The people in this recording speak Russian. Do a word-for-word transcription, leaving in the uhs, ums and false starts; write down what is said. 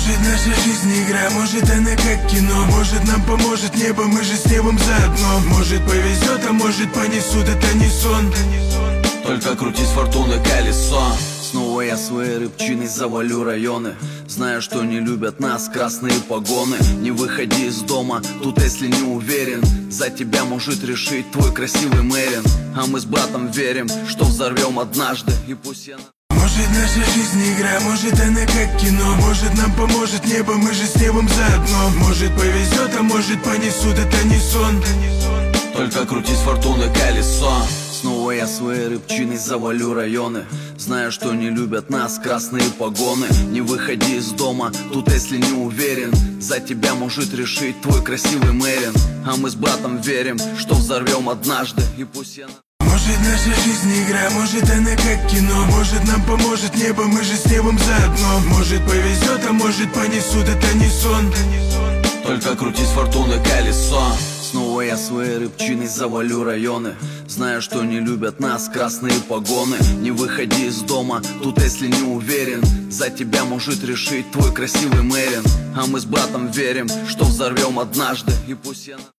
Может, наша жизнь игра, может она как кино. Может, нам поможет небо, мы же с небом заодно. Может, повезет, а может, понесут, это не сон. Только крутись фортуны колесо. Снова я своей рыбчиной завалю районы, зная, что не любят нас красные погоны. Не выходи из дома, тут если не уверен, за тебя может решить твой красивый Мэрин. А мы с братом верим, что взорвем однажды. И пусть я... Может, наша жизнь игра, может она как кино. Может, нам поможет небо, мы же с небом заодно. Может, повезет, а может, понесут, это не сон. Только крутись фортуны колесо. Снова я своей рыбчиной завалю районы, зная, что не любят нас красные погоны. Не выходи из дома, тут если не уверен, за тебя может решить твой красивый Мэрин. А мы с братом верим, что взорвем однажды. И пусть я... Может, наша жизнь игра, может она как кино. Может, нам поможет небо, мы же с небом заодно. Может, повезет, а может, понесут, это не сон. Только крутись фортуны колесо. Снова я своей рыбчиной завалю районы, зная, что не любят нас красные погоны. Не выходи из дома, тут если не уверен, за тебя может решить твой красивый Мэрин. А мы с братом верим, что взорвем однажды. И пусть я...